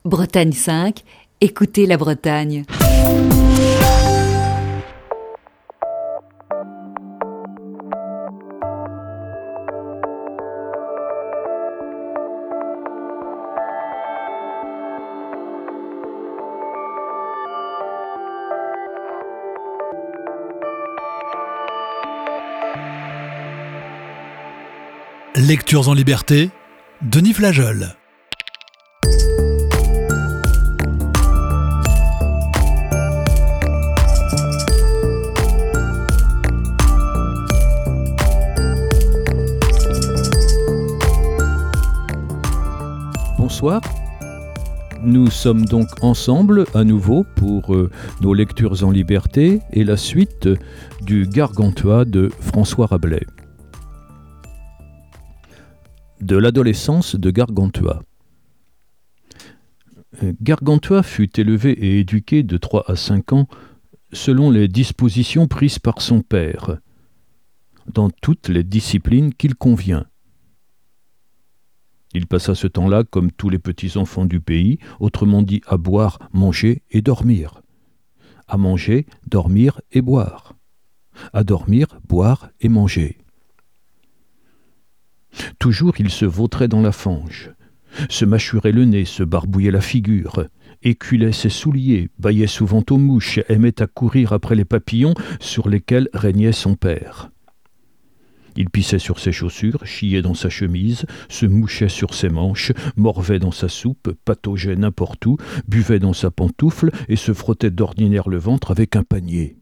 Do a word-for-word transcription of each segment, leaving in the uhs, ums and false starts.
Bretagne cinq, écoutez la Bretagne. Lectures en liberté, Denis Flageol. Bonsoir, nous sommes donc ensemble à nouveau pour euh, nos lectures en liberté et la suite du Gargantua de François Rabelais. De l'adolescence de Gargantua. Gargantua fut élevé et éduqué de trois à cinq ans selon les dispositions prises par son père, dans toutes les disciplines qu'il convient. Il passa ce temps-là, comme tous les petits enfants du pays, autrement dit à boire, manger et dormir. À manger, dormir et boire. À dormir, boire et manger. Toujours il se vautrait dans la fange, se mâchurait le nez, se barbouillait la figure, éculait ses souliers, bâillait souvent aux mouches, aimait à courir après les papillons sur lesquels régnait son père. Il pissait sur ses chaussures, chiait dans sa chemise, se mouchait sur ses manches, morvait dans sa soupe, pataugeait n'importe où, buvait dans sa pantoufle et se frottait d'ordinaire le ventre avec un panier.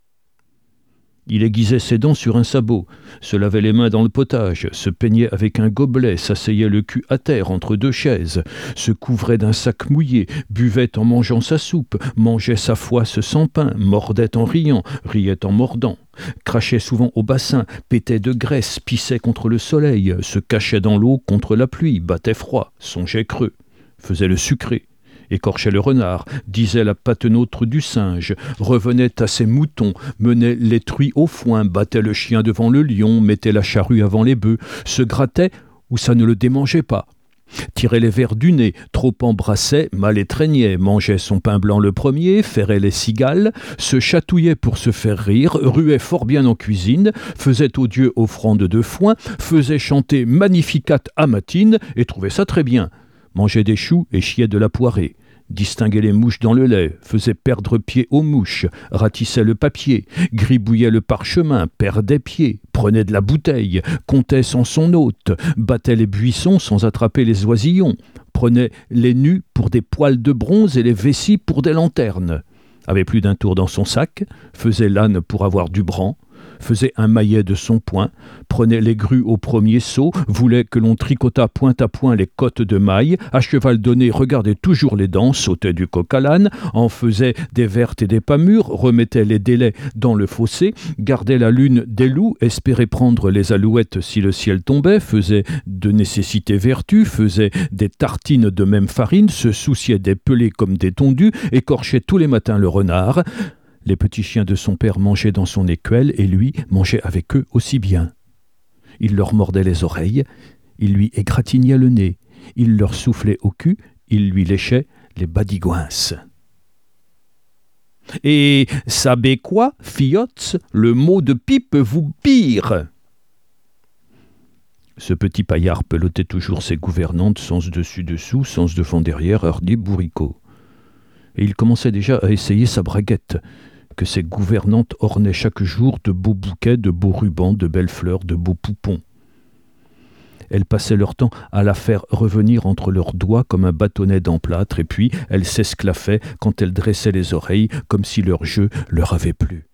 Il aiguisait ses dents sur un sabot, se lavait les mains dans le potage, se peignait avec un gobelet, s'asseyait le cul à terre entre deux chaises, se couvrait d'un sac mouillé, buvait en mangeant sa soupe, mangeait sa foisse sans pain, mordait en riant, riait en mordant, crachait souvent au bassin, pétait de graisse, pissait contre le soleil, se cachait dans l'eau contre la pluie, battait froid, songeait creux, faisait le sucré, écorchait le renard, disait la patenôtre du singe, revenait à ses moutons, menait les truies au foin, battait le chien devant le lion, mettait la charrue avant les bœufs, se grattait où ça ne le démangeait pas, tirait les vers du nez, trop embrassait, mal étreignait, mangeait son pain blanc le premier, ferrait les cigales, se chatouillait pour se faire rire, ruait fort bien en cuisine, faisait aux dieux offrande de foin, faisait chanter Magnificat à matine et trouvait ça très bien. Mangeait des choux et chiait de la poirée, distinguait les mouches dans le lait, faisait perdre pied aux mouches, ratissait le papier, gribouillait le parchemin, perdait pied, prenait de la bouteille, comptait sans son hôte, battait les buissons sans attraper les oisillons, prenait les nus pour des poils de bronze et les vessies pour des lanternes, avait plus d'un tour dans son sac, faisait l'âne pour avoir du bran, faisait un maillet de son poing, prenait les grues au premier saut, voulait que l'on tricotât point à point les côtes de maille, à cheval donné regardait toujours les dents, sautait du coq à l'âne, en faisait des vertes et des pas mûres, remettait les délais dans le fossé, gardait la lune des loups, espérait prendre les alouettes si le ciel tombait, faisait de nécessité vertu, faisait des tartines de même farine, se souciait des pelés comme des tondus, écorchait tous les matins le renard. Les petits chiens de son père mangeaient dans son écuelle et lui mangeait avec eux aussi bien. Il leur mordait les oreilles, il lui égratignait le nez, il leur soufflait au cul, il lui léchait les badigouinces. « Et savez quoi, fillottes, le mot de pipe vous pire !» Ce petit paillard pelotait toujours ses gouvernantes sens dessus-dessous, sens devant derrière, hardi bourricot. Et il commençait déjà à essayer sa braguette, que ses gouvernantes ornaient chaque jour de beaux bouquets, de beaux rubans, de belles fleurs, de beaux poupons. Elles passaient leur temps à la faire revenir entre leurs doigts comme un bâtonnet d'emplâtre, et puis elles s'esclaffaient quand elle dressait les oreilles, comme si leur jeu leur avait plu.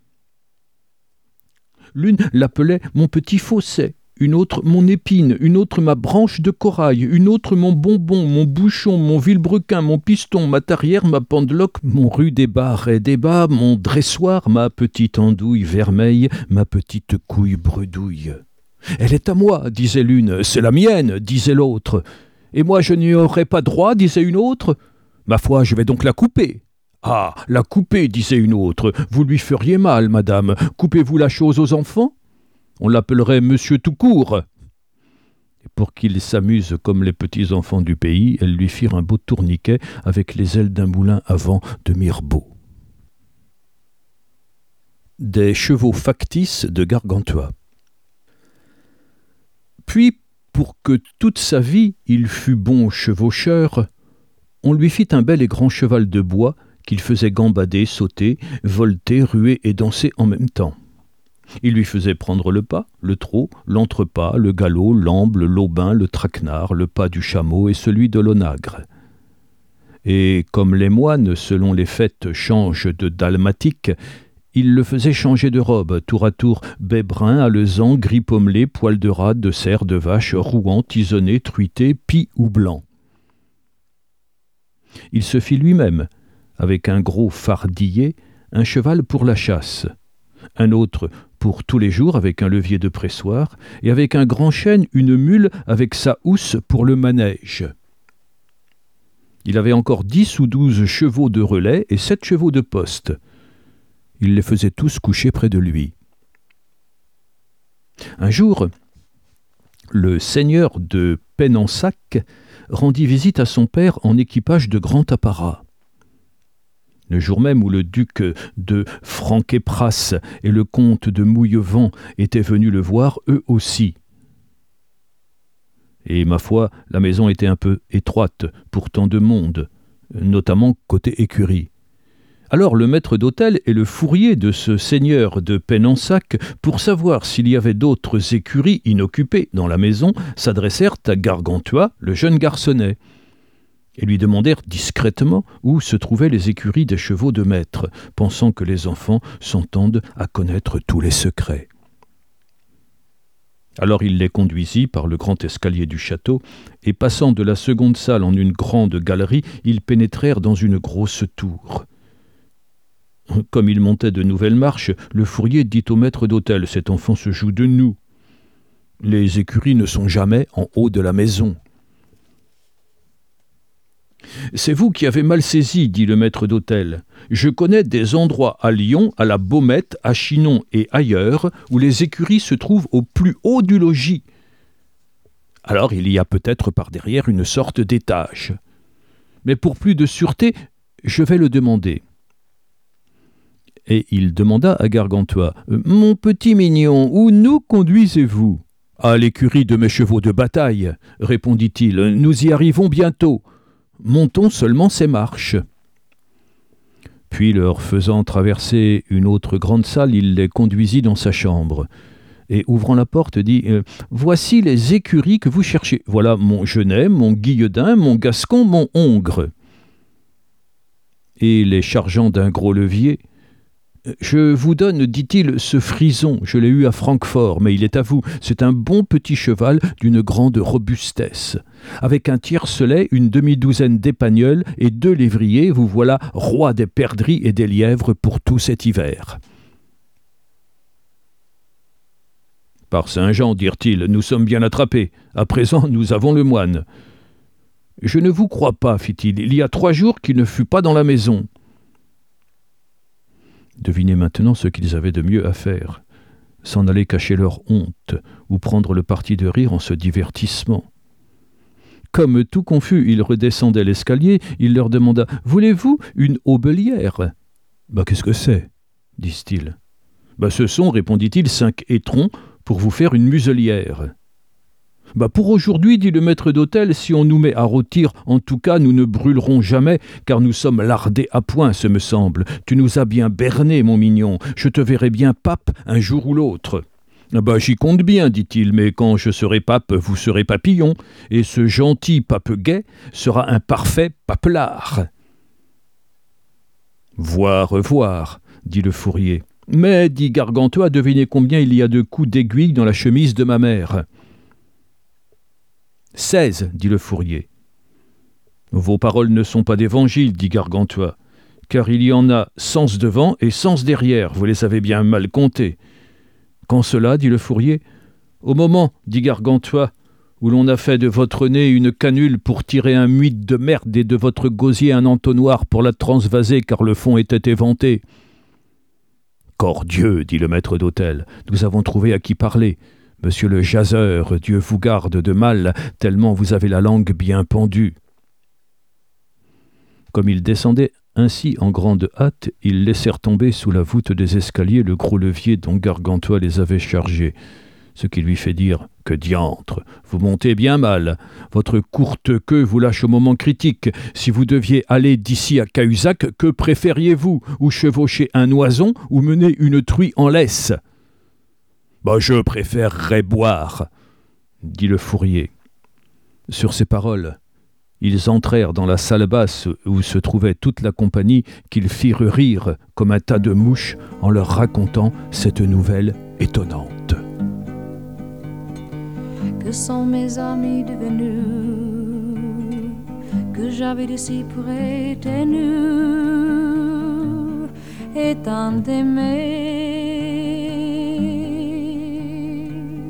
L'une l'appelait « mon petit fausset », une autre mon épine, une autre ma branche de corail, une autre mon bonbon, mon bouchon, mon vilebrequin, mon piston, ma tarière, ma pendeloque, mon rudébat, raidébat, mon dressoir, ma petite andouille vermeille, ma petite couille bredouille. « Elle est à moi, disait l'une, c'est la mienne, disait l'autre. Et moi je n'y aurais pas droit, disait une autre. Ma foi, je vais donc la couper. Ah, la couper, disait une autre, vous lui feriez mal, madame, coupez-vous la chose aux enfants ? On l'appellerait Monsieur tout court. Pour qu'il s'amuse comme les petits enfants du pays, elles lui firent un beau tourniquet avec les ailes d'un moulin à vent de Mirbeau. Des chevaux factices de Gargantua. Puis, pour que toute sa vie il fût bon chevaucheur, on lui fit un bel et grand cheval de bois qu'il faisait gambader, sauter, volter, ruer et danser en même temps. Il lui faisait prendre le pas, le trot, l'entrepas, le galop, l'amble, l'aubin, le traquenard, le pas du chameau et celui de l'onagre. Et comme les moines, selon les fêtes, changent de dalmatique, il le faisait changer de robe, tour à tour bai brun, alezan, gris pommelé, poil de rat, de cerf, de vache, rouan, tisonné, truité, pie ou blanc. Il se fit lui-même, avec un gros fardillet, un cheval pour la chasse, un autre pour tous les jours avec un levier de pressoir, et avec un grand chêne une mule avec sa housse pour le manège. Il avait encore dix ou douze chevaux de relais et sept chevaux de poste. Il les faisait tous coucher près de lui. Un jour, le seigneur de Penensac rendit visite à son père en équipage de grand apparat. Le jour même où le duc de Franquepras et le comte de Mouillevent étaient venus le voir, eux aussi. Et ma foi, la maison était un peu étroite pour tant de monde, notamment côté écurie. Alors le maître d'hôtel et le fourrier de ce seigneur de Penensac, pour savoir s'il y avait d'autres écuries inoccupées dans la maison, s'adressèrent à Gargantua, le jeune garçonnet, et lui demandèrent discrètement où se trouvaient les écuries des chevaux de maître, pensant que les enfants s'entendent à connaître tous les secrets. Alors il les conduisit par le grand escalier du château, et passant de la seconde salle en une grande galerie, ils pénétrèrent dans une grosse tour. Comme il montait de nouvelles marches, le fourrier dit au maître d'hôtel « Cet enfant se joue de nous. Les écuries ne sont jamais en haut de la maison. » « C'est vous qui avez mal saisi, dit le maître d'hôtel. Je connais des endroits à Lyon, à la Baumette, à Chinon et ailleurs, où les écuries se trouvent au plus haut du logis. Alors il y a peut-être par derrière une sorte d'étage. Mais pour plus de sûreté, je vais le demander. » Et il demanda à Gargantua « Mon petit mignon, où nous conduisez-vous ?»« À l'écurie de mes chevaux de bataille, répondit-il. Nous y arrivons bientôt. Montons seulement ces marches. » Puis, leur faisant traverser une autre grande salle, il les conduisit dans sa chambre. Et, ouvrant la porte, dit « Voici les écuries que vous cherchez. Voilà mon genet, mon guilledin, mon gascon, mon hongre. » Et les chargeant d'un gros levier, « Je vous donne, dit-il, ce frison. Je l'ai eu à Francfort, mais il est à vous. C'est un bon petit cheval d'une grande robustesse. Avec un tiercelet, une demi-douzaine d'épagnols et deux lévriers, vous voilà roi des perdrix et des lièvres pour tout cet hiver. » « Par Saint-Jean, dirent-ils, nous sommes bien attrapés. À présent, nous avons le moine. »« Je ne vous crois pas, fit-il. Il y a trois jours qu'il ne fut pas dans la maison. » Devinez maintenant ce qu'ils avaient de mieux à faire, s'en aller cacher leur honte ou prendre le parti de rire en ce divertissement. Comme tout confus, ils redescendaient l'escalier, il leur demanda « Voulez-vous une aubelière ?»« Bah, qu'est-ce que c'est ?» disent-ils. « Bah, ce sont, répondit-il, cinq étrons pour vous faire une muselière. »« Bah, pour aujourd'hui, dit le maître d'hôtel, si on nous met à rôtir, en tout cas, nous ne brûlerons jamais, car nous sommes lardés à point, ce me semble. Tu nous as bien berné, mon mignon. Je te verrai bien pape un jour ou l'autre. »« Bah, j'y compte bien, dit-il, mais quand je serai pape, vous serez papillon, et ce gentil pape gai sera un parfait papelard. »« Voir, voir, dit le fourrier. Mais, dit Gargantua, devinez combien il y a de coups d'aiguille dans la chemise de ma mère. »« Seize, dit le fourrier. Vos paroles ne sont pas d'évangile, dit Gargantua, car il y en a sens devant et sens derrière, vous les avez bien mal comptés. Quand cela, dit le fourrier, au moment, dit Gargantua, où l'on a fait de votre nez une canule pour tirer un muide de merde et de votre gosier un entonnoir pour la transvaser car le fond était éventé. Cordieu, dit le maître d'hôtel, nous avons trouvé à qui parler. Monsieur le jaseur, Dieu vous garde de mal, tellement vous avez la langue bien pendue. » Comme ils descendaient ainsi en grande hâte, ils laissèrent tomber sous la voûte des escaliers le gros levier dont Gargantua les avait chargés, ce qui lui fait dire « Que diantre, vous montez bien mal. Votre courte queue vous lâche au moment critique. Si vous deviez aller d'ici à Cahuzac, que préfériez-vous, ou chevaucher un oison, ou mener une truie en laisse ?»« Bah, je préférerais boire, » dit le fourrier. Sur ces paroles, ils entrèrent dans la salle basse où se trouvait toute la compagnie, qu'ils firent rire comme un tas de mouches en leur racontant cette nouvelle étonnante. Que sont mes amis devenus, que j'avais de si près tenus, et tant aimés.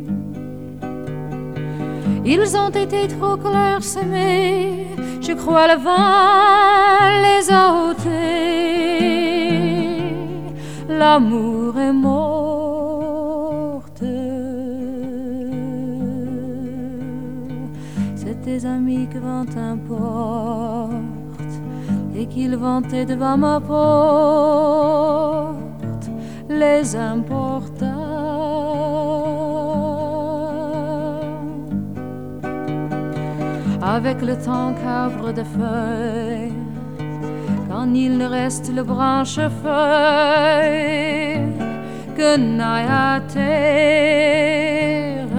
Ils ont été trop clairsemés, je crois le vent les a ôtés. L'amour est morte. C'est tes amis que vent importe, et qu'ils vantaient devant ma porte, les importa. Avec le temps qu'arbre de feuilles, quand il ne reste le branche-feuille que n'aille à terre.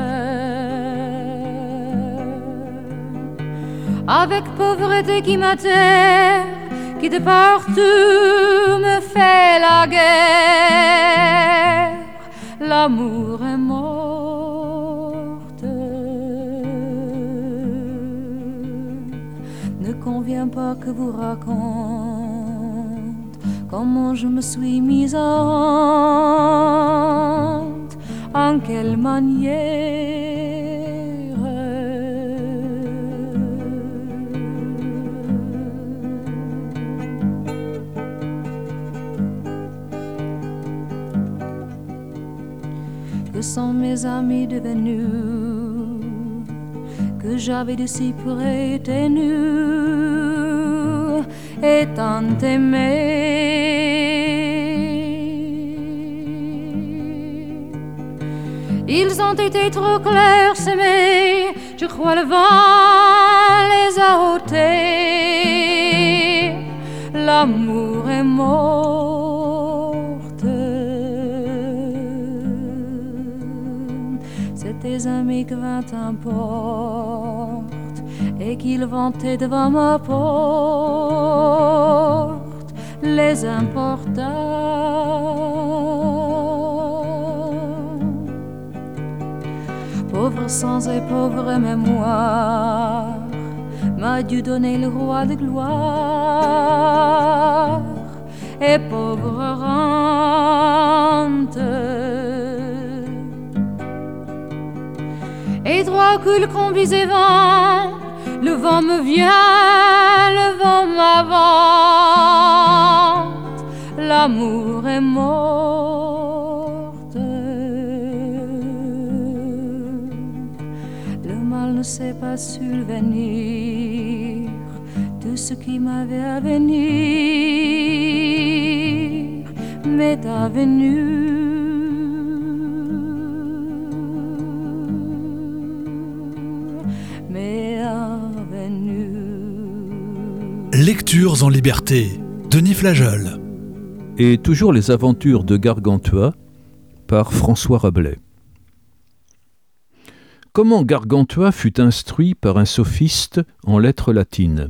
Avec pauvreté qui m'atterre, qui de partout me fait la guerre, l'amour est morte. Ne convient pas que vous raconte comment je me suis mise en honte, en quelle manière. Que sont mes amis devenus, que j'avais de si près tenus, et tant aimés. Ils ont été trop clairsemés, je crois le vent les a ôtés. L'amour est morte. C'est tes amis que vingt importe, et qu'ils vantaient devant ma porte, les importa. Pauvre sang et pauvre mémoire, m'a Dieu donné le roi de gloire, et pauvre rente. Et droit coule combis et vent, le vent me vient, le vent m'avante, l'amour est morte. Le mal ne s'est pas survenir, tout ce qui m'avait à venir m'est avenu. Lectures en liberté, Denis Flageol. Et toujours les aventures de Gargantua par François Rabelais. Comment Gargantua fut instruit par un sophiste en lettres latines.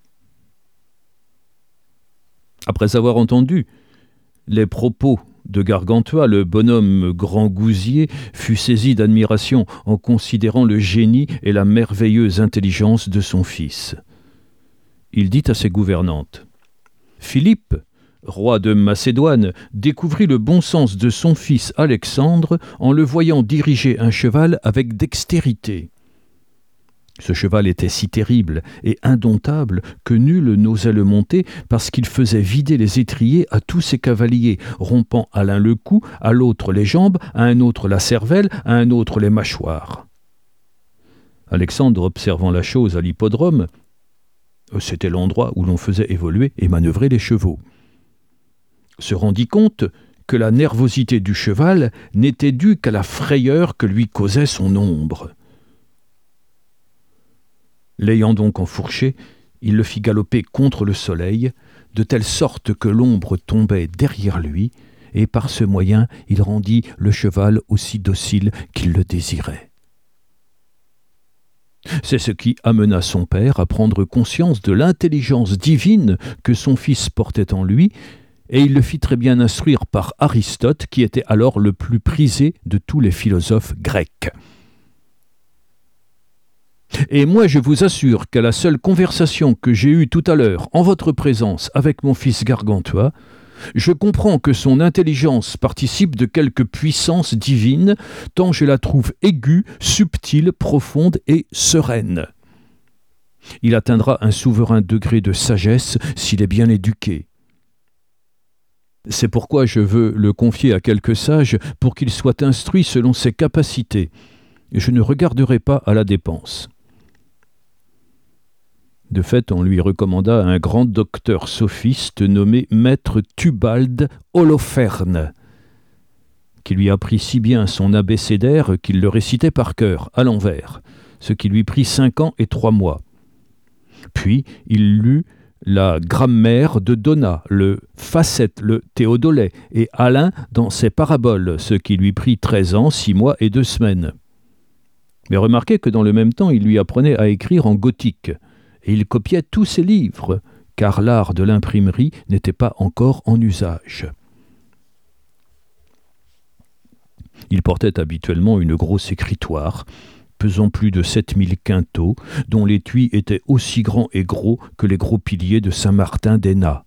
Après avoir entendu les propos de Gargantua, le bonhomme grand gousier fut saisi d'admiration en considérant le génie et la merveilleuse intelligence de son fils. Il dit à ses gouvernantes : « Philippe, roi de Macédoine, découvrit le bon sens de son fils Alexandre en le voyant diriger un cheval avec dextérité. Ce cheval était si terrible et indomptable que nul n'osait le monter parce qu'il faisait vider les étriers à tous ses cavaliers, rompant à l'un le cou, à l'autre les jambes, à un autre la cervelle, à un autre les mâchoires. Alexandre, observant la chose à l'hippodrome, c'était l'endroit où l'on faisait évoluer et manœuvrer les chevaux, se rendit compte que la nervosité du cheval n'était due qu'à la frayeur que lui causait son ombre. L'ayant donc enfourché, il le fit galoper contre le soleil, de telle sorte que l'ombre tombait derrière lui, et par ce moyen il rendit le cheval aussi docile qu'il le désirait. C'est ce qui amena son père à prendre conscience de l'intelligence divine que son fils portait en lui, et il le fit très bien instruire par Aristote, qui était alors le plus prisé de tous les philosophes grecs. Et moi je vous assure qu'à la seule conversation que j'ai eue tout à l'heure en votre présence avec mon fils Gargantua, je comprends que son intelligence participe de quelque puissance divine, tant je la trouve aiguë, subtile, profonde et sereine. Il atteindra un souverain degré de sagesse s'il est bien éduqué. C'est pourquoi je veux le confier à quelques sages pour qu'il soit instruit selon ses capacités. Je ne regarderai pas à la dépense. De fait, on lui recommanda un grand docteur sophiste nommé maître Tubald Holoferne, qui lui apprit si bien son abécédaire qu'il le récitait par cœur, à l'envers, ce qui lui prit cinq ans et trois mois. Puis il lut la grammaire de Donat, le Facette, le Théodolet, et Alain dans ses paraboles, ce qui lui prit treize ans, six mois et deux semaines. Mais remarquez que dans le même temps, il lui apprenait à écrire en gothique, et il copiait tous ses livres, car l'art de l'imprimerie n'était pas encore en usage. Il portait habituellement une grosse écritoire, pesant plus de sept mille quintaux, dont l'étui était aussi grand et gros que les gros piliers de Saint-Martin d'Hénat.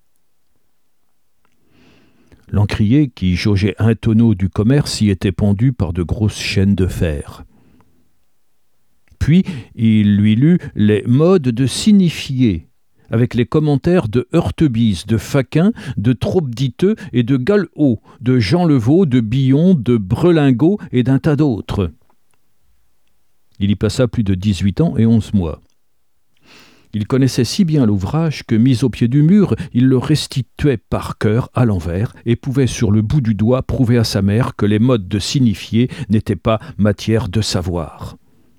L'encrier, qui jaugeait un tonneau du commerce, y était pendu par de grosses chaînes de fer. Puis il lui lut les modes de signifier, avec les commentaires de Heurtebise, de Faquin, de Trobditeux et de Galhaud, de Jean Levaux, de Billon, de Brelingot et d'un tas d'autres. Il y passa plus de dix-huit ans et onze mois. Il connaissait si bien l'ouvrage que, mis au pied du mur, il le restituait par cœur à l'envers et pouvait sur le bout du doigt prouver à sa mère que les modes de signifier n'étaient pas matière de savoir.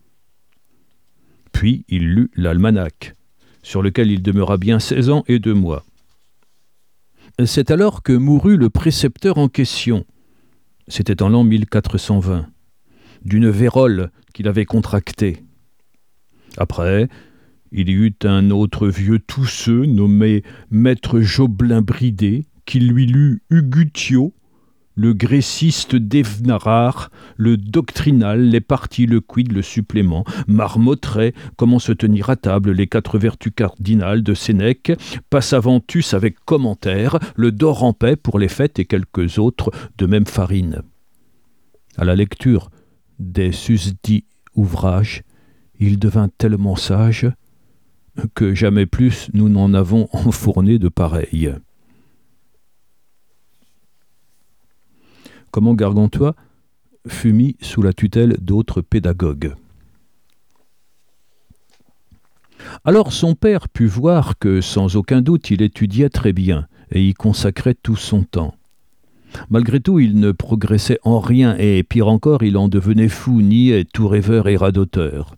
Puis il lut l'almanach, sur lequel il demeura bien seize ans et deux mois. C'est alors que mourut le précepteur en question. C'était en l'an mille quatre cent vingt, d'une vérole qu'il avait contractée. Après, il y eut un autre vieux tousseux nommé maître Joblin-Bridé, qui lui lut Hugutio, le gréciste d'Evenarard, le doctrinal, les parties, le quid, le supplément, marmottrait comment se tenir à table, les quatre vertus cardinales de Sénèque, Passaventus avec commentaire, le dor en paix pour les fêtes et quelques autres de même farine. À la lecture des susdits ouvrages, il devint tellement sage que jamais plus nous n'en avons enfourné de pareils. Comment Gargantua fut mis sous la tutelle d'autres pédagogues. Alors son père put voir que, sans aucun doute, il étudiait très bien et y consacrait tout son temps. Malgré tout, il ne progressait en rien et, pire encore, il en devenait fou, niais, tout rêveur et radoteur.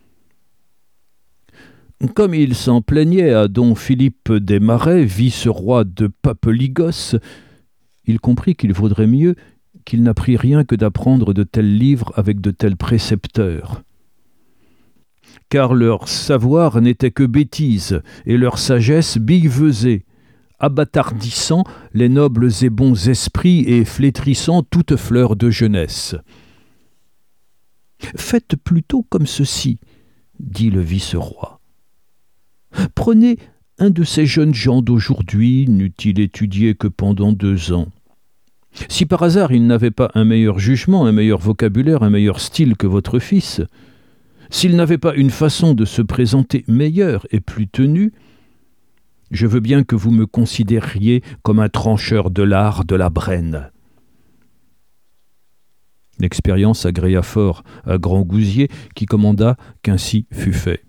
Comme il s'en plaignait à don Philippe des Marais, vice-roi de Papeligos, il comprit qu'il vaudrait mieux qu'il n'apprit rien que d'apprendre de tels livres avec de tels précepteurs. Car leur savoir n'était que bêtise, et leur sagesse billevesée, abattardissant les nobles et bons esprits et flétrissant toute fleur de jeunesse. « Faites plutôt comme ceci, » dit le vice-roi. « Prenez un de ces jeunes gens d'aujourd'hui, n'eût-il étudié que pendant deux ans. Si par hasard il n'avait pas un meilleur jugement, un meilleur vocabulaire, un meilleur style que votre fils, s'il n'avait pas une façon de se présenter meilleure et plus tenue, je veux bien que vous me considériez comme un trancheur de lard de la Brenne. » L'expérience agréa fort à Grangousier, qui commanda qu'ainsi fût fait.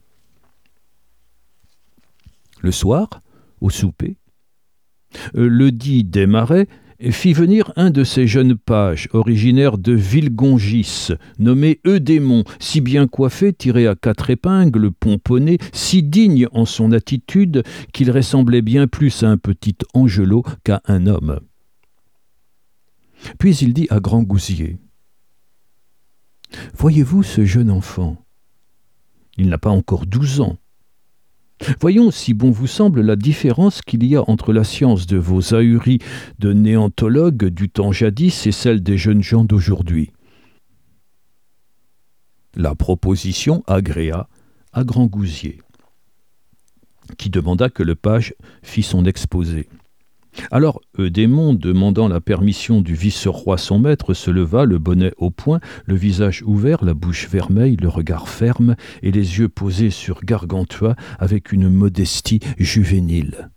Le soir, au souper, le dit Desmarets fit venir un de ses jeunes pages, originaire de Villegongis, nommé Eudémon, si bien coiffé, tiré à quatre épingles, pomponné, si digne en son attitude qu'il ressemblait bien plus à un petit angelot qu'à un homme. Puis il dit à Grangousier: « Voyez-vous ce jeune enfant ? Il n'a pas encore douze ans. Voyons, si bon vous semble, la différence qu'il y a entre la science de vos ahuris de néontologues du temps jadis et celle des jeunes gens d'aujourd'hui. » La proposition agréa à Grangousier, qui demanda que le page fît son exposé. Alors Eudémon, demandant la permission du vice-roi son maître, se leva, le bonnet au poing, le visage ouvert, la bouche vermeille, le regard ferme et les yeux posés sur Gargantua avec une modestie juvénile.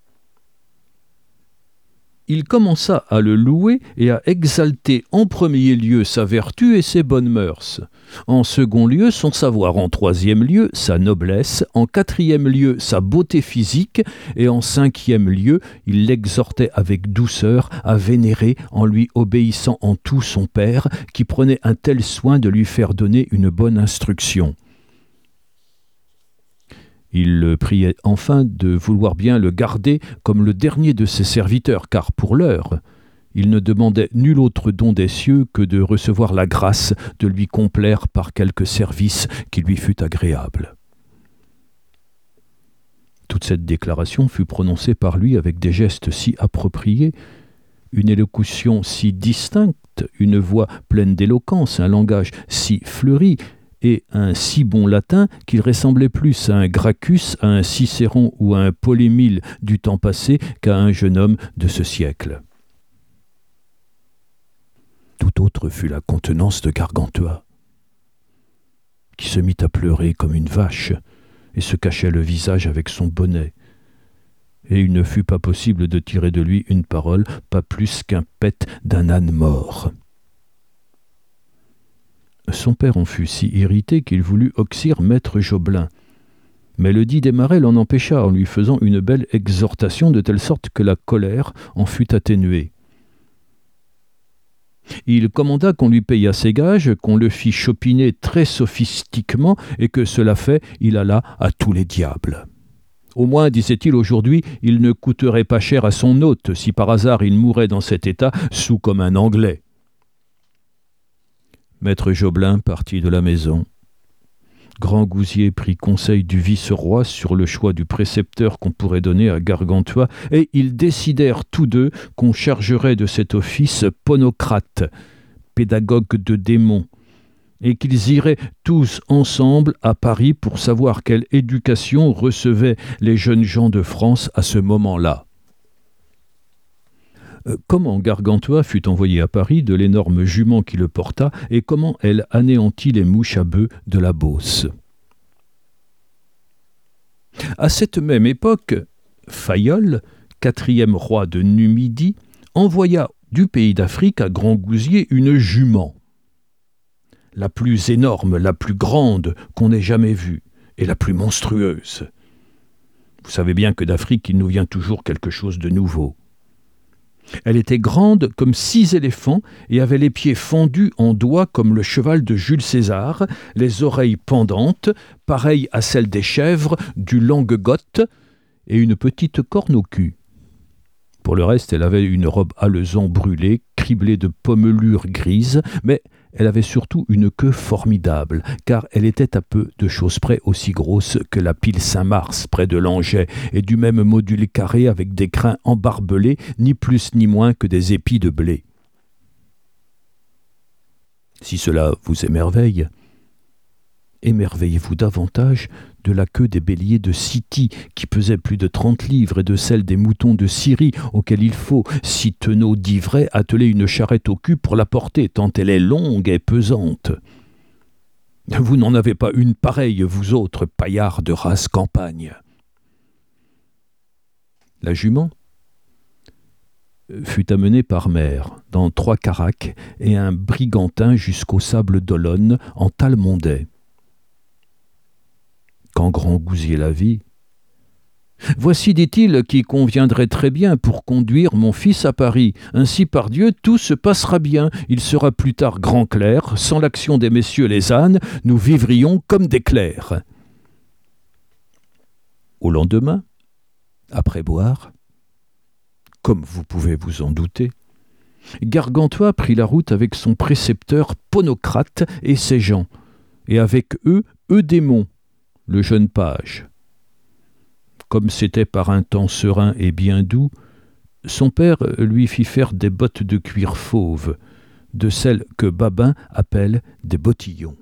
Il commença à le louer et à exalter en premier lieu sa vertu et ses bonnes mœurs, en second lieu son savoir, en troisième lieu sa noblesse, en quatrième lieu sa beauté physique, et en cinquième lieu il l'exhortait avec douceur à vénérer en lui obéissant en tout son père, qui prenait un tel soin de lui faire donner une bonne instruction. Il le priait enfin de vouloir bien le garder comme le dernier de ses serviteurs, car pour l'heure, il ne demandait nul autre don des cieux que de recevoir la grâce de lui complaire par quelque service qui lui fût agréable. Toute cette déclaration fut prononcée par lui avec des gestes si appropriés, une élocution si distincte, une voix pleine d'éloquence, un langage si fleuri, et un si bon latin qu'il ressemblait plus à un Gracchus, à un Cicéron ou à un Polémile du temps passé qu'à un jeune homme de ce siècle. Tout autre fut la contenance de Gargantua, qui se mit à pleurer comme une vache et se cachait le visage avec son bonnet. Et il ne fut pas possible de tirer de lui une parole, pas plus qu'un pet d'un âne mort. Son père en fut si irrité qu'il voulut oxyre maître Joblin. Mais le dit Desmarets l'en empêcha en lui faisant une belle exhortation de telle sorte que la colère en fut atténuée. Il commanda qu'on lui payât ses gages, qu'on le fît chopiner très sophistiquement, et que cela fait, il alla à tous les diables. Au moins, disait-il, aujourd'hui, il ne coûterait pas cher à son hôte si par hasard il mourait dans cet état, soûl comme un Anglais. Maître Joblin partit de la maison. Grangousier prit conseil du vice-roi sur le choix du précepteur qu'on pourrait donner à Gargantua, et ils décidèrent tous deux qu'on chargerait de cet office Ponocrate, pédagogue de démons, et qu'ils iraient tous ensemble à Paris pour savoir quelle éducation recevaient les jeunes gens de France à ce moment-là. Comment Gargantua fut envoyé à Paris de l'énorme jument qui le porta, et comment elle anéantit les mouches à bœufs de la Beauce. À cette même époque, Fayolle, quatrième roi de Numidie, envoya du pays d'Afrique à Grangousier une jument, la plus énorme, la plus grande qu'on ait jamais vue, et la plus monstrueuse. Vous savez bien que d'Afrique il nous vient toujours quelque chose de nouveau. Elle était grande comme six éléphants et avait les pieds fendus en doigts comme le cheval de Jules César, les oreilles pendantes, pareilles à celles des chèvres, du langue-gotte et une petite corne au cul. Pour le reste, elle avait une robe alezan brûlée, criblée de pommelures grises, mais elle avait surtout une queue formidable, car elle était à peu de choses près aussi grosse que la pile Saint-Mars près de Langeais, et du même module carré avec des crins embarbelés, ni plus ni moins que des épis de blé. Si cela vous émerveille, émerveillez-vous davantage de la queue des béliers de Scythie, qui pesait plus de trente livres, et de celle des moutons de Syrie, auxquels il faut, six tonneaux d'ivraie, atteler une charrette au cul pour la porter, tant elle est longue et pesante. Vous n'en avez pas une pareille, vous autres paillards de race campagne. » La jument fut amenée par mer dans trois caracs et un brigantin jusqu'aux sables d'Olonne en Talmondais. Quand Grand Gousier la vit, « Voici, dit-il, qui conviendrait très bien pour conduire mon fils à Paris. Ainsi, par Dieu, tout se passera bien. Il sera plus tard grand clerc. Sans l'action des messieurs les ânes, nous vivrions comme des clercs. » Au lendemain, après boire, comme vous pouvez vous en douter, Gargantua prit la route avec son précepteur Ponocrate et ses gens, et avec eux Eudémon, le jeune page. Comme c'était par un temps serein et bien doux, son père lui fit faire des bottes de cuir fauve, de celles que Babin appelle des bottillons.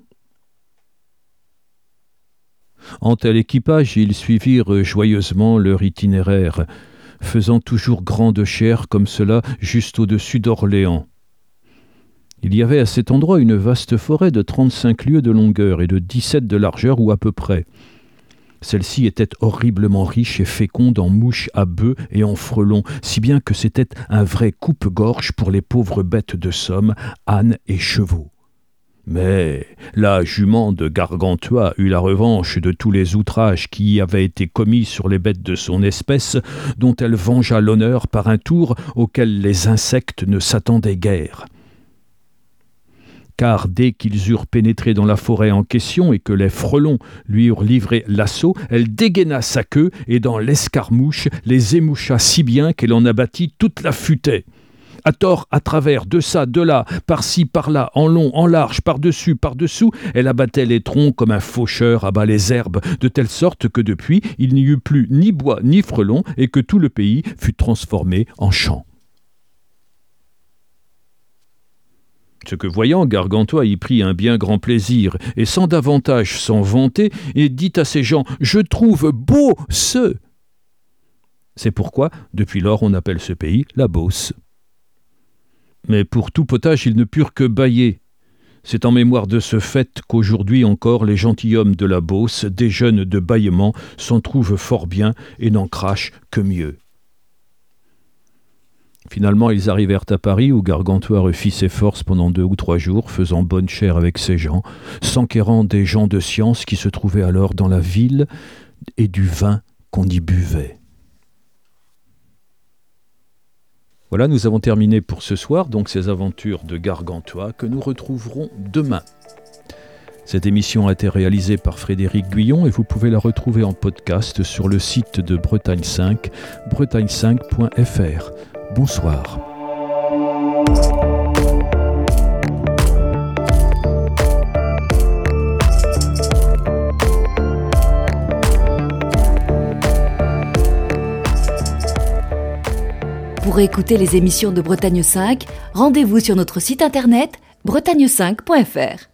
En tel équipage, ils suivirent joyeusement leur itinéraire, faisant toujours grande chère comme cela juste au-dessus d'Orléans. Il y avait à cet endroit une vaste forêt de trente-cinq lieues de longueur et de dix-sept de largeur ou à peu près. Celle-ci était horriblement riche et féconde en mouches à bœufs et en frelons, si bien que c'était un vrai coupe-gorge pour les pauvres bêtes de somme, ânes et chevaux. Mais la jument de Gargantua eut la revanche de tous les outrages qui y avaient été commis sur les bêtes de son espèce, dont elle vengea l'honneur par un tour auquel les insectes ne s'attendaient guère. Car dès qu'ils eurent pénétré dans la forêt en question et que les frelons lui eurent livré l'assaut, elle dégaina sa queue et dans l'escarmouche les émoucha si bien qu'elle en abattit toute la futaie. À tort, à travers, de ça, de là, par-ci, par-là, en long, en large, par-dessus, par-dessous, elle abattait les troncs comme un faucheur abat les herbes, de telle sorte que depuis, il n'y eut plus ni bois ni frelons et que tout le pays fut transformé en champ. Ce que voyant, Gargantua y prit un bien grand plaisir, et sans davantage s'en vanter, et dit à ses gens « Je trouve beau ce !» C'est pourquoi, depuis lors, on appelle ce pays la Beauce. Mais pour tout potage, ils ne purent que bâiller. C'est en mémoire de ce fait qu'aujourd'hui encore les gentilshommes de la Beauce, des jeunes de bâillement, s'en trouvent fort bien et n'en crachent que mieux. Finalement, ils arrivèrent à Paris, où Gargantua refit ses forces pendant deux ou trois jours, faisant bonne chère avec ses gens, s'enquérant des gens de science qui se trouvaient alors dans la ville et du vin qu'on y buvait. Voilà, nous avons terminé pour ce soir, donc ces aventures de Gargantua que nous retrouverons demain. Cette émission a été réalisée par Frédéric Guyon et vous pouvez la retrouver en podcast sur le site de Bretagne cinq, bretagne cinq point f r. Bonsoir. Pour écouter les émissions de Bretagne cinq, rendez-vous sur notre site internet bretagne cinq point f r.